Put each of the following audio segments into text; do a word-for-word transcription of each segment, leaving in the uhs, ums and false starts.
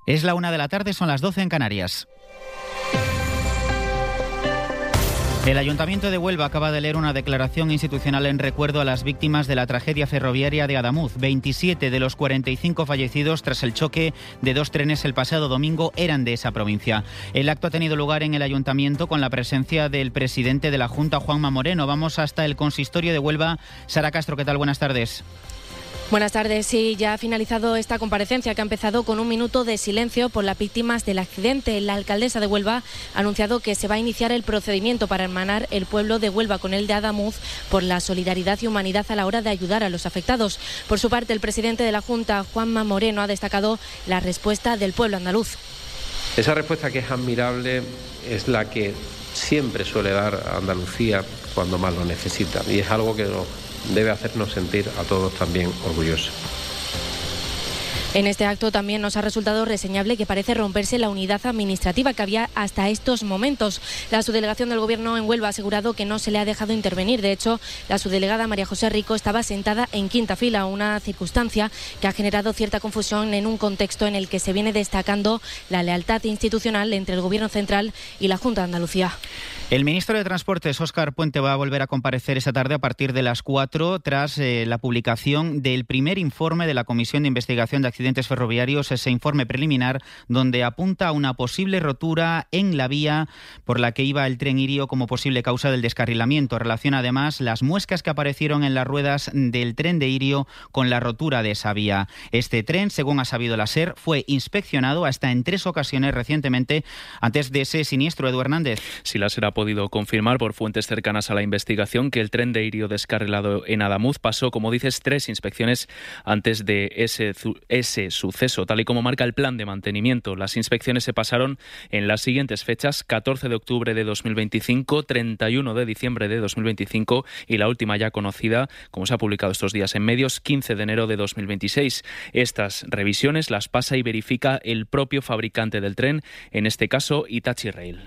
Es la una de la tarde, son las doce en Canarias. El Ayuntamiento de Huelva acaba de leer una declaración institucional en recuerdo a las víctimas de la tragedia ferroviaria de Adamuz. veintisiete de los cuarenta y cinco fallecidos tras el choque de dos trenes el pasado domingo eran de esa provincia. El acto ha tenido lugar en el Ayuntamiento con la presencia del presidente de la Junta, Juanma Moreno. Vamos hasta el consistorio de Huelva. Sara Castro, ¿qué tal? Buenas tardes. Buenas tardes. Sí, ya ha finalizado esta comparecencia que ha empezado con un minuto de silencio por las víctimas del accidente. La alcaldesa de Huelva ha anunciado que se va a iniciar el procedimiento para hermanar el pueblo de Huelva con el de Adamuz por la solidaridad y humanidad a la hora de ayudar a los afectados. Por su parte, el presidente de la Junta, Juanma Moreno, ha destacado la respuesta del pueblo andaluz. Esa respuesta, que es admirable, es la que siempre suele dar Andalucía cuando más lo necesita, y es algo que nos debe hacernos sentir a todos también orgullosos. En este acto también nos ha resultado reseñable que parece romperse la unidad administrativa que había hasta estos momentos. La subdelegación del Gobierno en Huelva ha asegurado que no se le ha dejado intervenir. De hecho, la subdelegada María José Rico estaba sentada en quinta fila, una circunstancia que ha generado cierta confusión en un contexto en el que se viene destacando la lealtad institucional entre el Gobierno central y la Junta de Andalucía. El ministro de Transportes, Óscar Puente, va a volver a comparecer esta tarde a partir de las cuatro tras eh, la publicación del primer informe de la Comisión de Investigación de Accidentes Ferroviarios, ese informe preliminar donde apunta a una posible rotura en la vía por la que iba el tren Irio como posible causa del descarrilamiento. Relaciona además las muescas que aparecieron en las ruedas del tren de Irio con la rotura de esa vía. Este tren, según ha sabido la SER, fue inspeccionado hasta en tres ocasiones recientemente antes de ese siniestro. Edu Hernández. Si la SER ha podido confirmar por fuentes cercanas a la investigación que el tren de Irio descarrilado en Adamuz pasó, como dices, tres inspecciones antes de ese, ese suceso, tal y como marca el plan de mantenimiento. Las inspecciones se pasaron en las siguientes fechas: catorce de octubre de dos mil veinticinco, treinta y uno de diciembre de dos mil veinticinco y la última ya conocida, como se ha publicado estos días en medios, quince de enero de dos mil veintiséis. Estas revisiones las pasa y verifica el propio fabricante del tren, en este caso Hitachi Rail.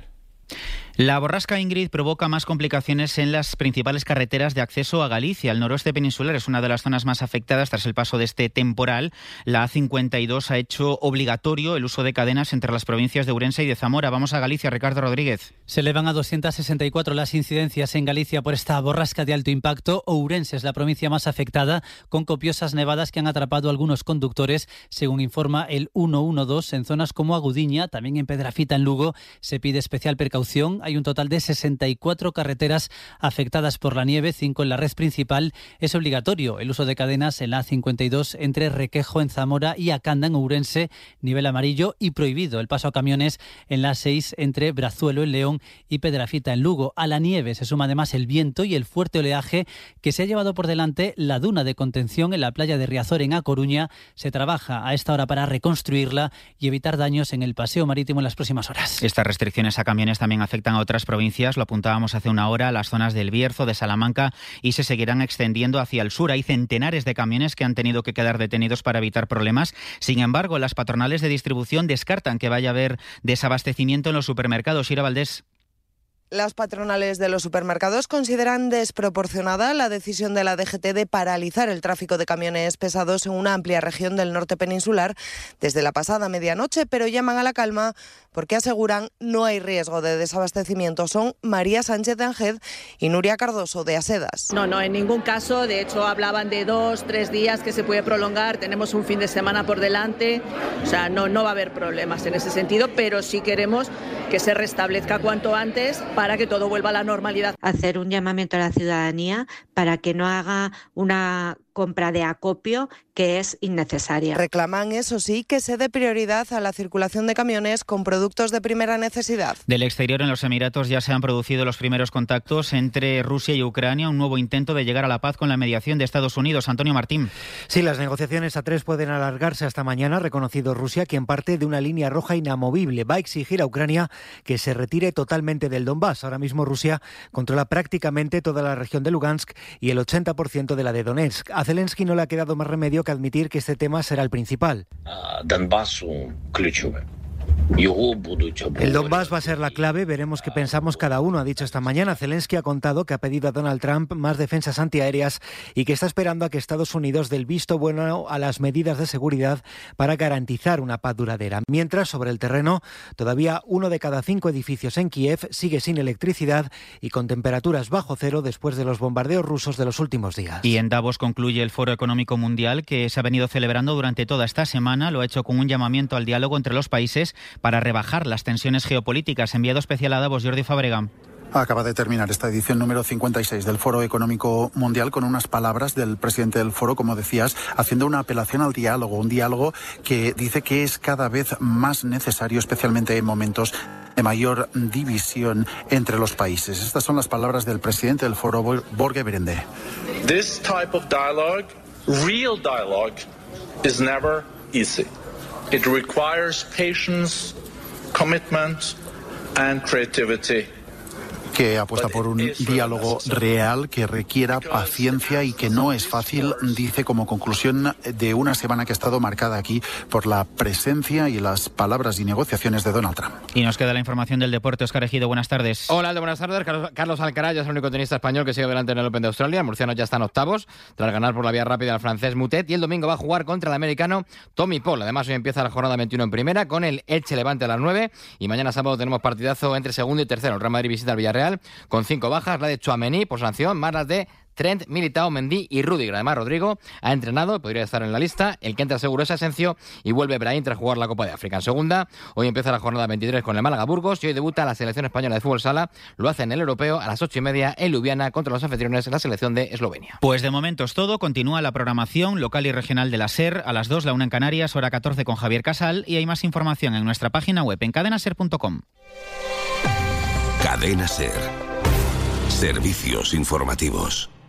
La borrasca Ingrid provoca más complicaciones en las principales carreteras de acceso a Galicia. El noroeste peninsular es una de las zonas más afectadas tras el paso de este temporal. La A cincuenta y dos ha hecho obligatorio el uso de cadenas entre las provincias de Ourense y de Zamora. Vamos a Galicia, Ricardo Rodríguez. Se elevan a doscientas sesenta y cuatro las incidencias en Galicia por esta borrasca de alto impacto. Ourense es la provincia más afectada, con copiosas nevadas que han atrapado a algunos conductores, según informa el ciento doce. En zonas como Agudiña, también en Pedrafita, en Lugo, se pide especial precaución. Hay un total de sesenta y cuatro carreteras afectadas por la nieve, cinco en la red principal. Es obligatorio el uso de cadenas en la A cincuenta y dos entre Requejo, en Zamora, y Acanda, en Ourense, nivel amarillo, y prohibido el paso a camiones en la A seis entre Brazuelo, en León, y Pedrafita, en Lugo. A la nieve se suma además el viento y el fuerte oleaje que se ha llevado por delante la duna de contención en la playa de Riazor, en A Coruña. Se trabaja a esta hora para reconstruirla y evitar daños en el paseo marítimo en las próximas horas. Estas restricciones a camiones también afectan a otras provincias, lo apuntábamos hace una hora, las zonas del Bierzo, de Salamanca, y se seguirán extendiendo hacia el sur. Hay centenares de camiones que han tenido que quedar detenidos para evitar problemas. Sin embargo, las patronales de distribución descartan que vaya a haber desabastecimiento en los supermercados. Ira Valdés. Las patronales de los supermercados consideran desproporcionada la decisión de la D G T de paralizar el tráfico de camiones pesados en una amplia región del norte peninsular desde la pasada medianoche, pero llaman a la calma porque aseguran no hay riesgo de desabastecimiento. Son María Sánchez de Anged y Nuria Cardoso, de Asedas. No, no, en ningún caso. De hecho, hablaban de dos, tres días que se puede prolongar. Tenemos un fin de semana por delante. O sea, no, no va a haber problemas en ese sentido, pero sí queremos que se restablezca cuanto antes para que todo vuelva a la normalidad. Hacer un llamamiento a la ciudadanía para que no haga una compra de acopio que es innecesaria. Reclaman, eso sí, que se dé prioridad a la circulación de camiones con productos de primera necesidad. Del exterior, en los Emiratos ya se han producido los primeros contactos entre Rusia y Ucrania, un nuevo intento de llegar a la paz con la mediación de Estados Unidos. Antonio Martín. Sí, las negociaciones a tres pueden alargarse hasta mañana, ha reconocido Rusia, quien parte de una línea roja inamovible. Va a exigir a Ucrania que se retire totalmente del Donbass. Ahora mismo Rusia controla prácticamente toda la región de Lugansk y el ochenta por ciento de la de Donetsk. A Zelensky no le ha quedado más remedio que admitir que este tema será el principal. El Donbass va a ser la clave, veremos qué pensamos cada uno, ha dicho esta mañana. Zelensky ha contado que ha pedido a Donald Trump más defensas antiaéreas y que está esperando a que Estados Unidos dé el visto bueno a las medidas de seguridad para garantizar una paz duradera. Mientras, sobre el terreno, todavía uno de cada cinco edificios en Kiev sigue sin electricidad y con temperaturas bajo cero después de los bombardeos rusos de los últimos días. Y en Davos concluye el Foro Económico Mundial que se ha venido celebrando durante toda esta semana. Lo ha hecho con un llamamiento al diálogo entre los países para rebajar las tensiones geopolíticas. Enviado especial a Davos, Jordi Fábrega. Acaba de terminar esta edición número cincuenta y seis del Foro Económico Mundial con unas palabras del presidente del foro, como decías, haciendo una apelación al diálogo, un diálogo que dice que es cada vez más necesario, especialmente en momentos de mayor división entre los países. Estas son las palabras del presidente del foro, Borge Brende. This type of dialogue, real dialogue, is never easy. It requires patience, commitment and creativity. Que apuesta por un diálogo real que requiera paciencia y que no es fácil, dice como conclusión de una semana que ha estado marcada aquí por la presencia y las palabras y negociaciones de Donald Trump. Y nos queda la información del deporte. Óscar Ejido, buenas tardes. Hola, buenas tardes. Carlos, Carlos Alcaraz ya es el único tenista español que sigue adelante en el Open de Australia. El murciano ya está en octavos, tras ganar por la vía rápida al francés Mutet, y el domingo va a jugar contra el americano Tommy Paul. Además, hoy empieza la jornada veintiuno en primera con el Elche Levante a las nueve, y mañana sábado tenemos partidazo entre segundo y tercero. El Real Madrid visita al Villarreal con cinco bajas, la de Tchouaméni por sanción, más las de Trent, Militao, Mendy y Rüdiger. Además, Rodrigo ha entrenado, podría estar en la lista. El que entra seguro es Asencio y vuelve Brahim tras jugar la Copa de África. En segunda, hoy empieza la jornada veintitrés con el Málaga Burgos y hoy debuta la selección española de fútbol sala. Lo hace en el Europeo a las ocho y media en Ljubljana contra los anfitriones en la selección de Eslovenia. Pues de momento es todo. Continúa la programación local y regional de la SER a las dos, la una en Canarias, hora catorce con Javier Casal, y hay más información en nuestra página web en cadena ser punto com. Cadena SER. Servicios informativos.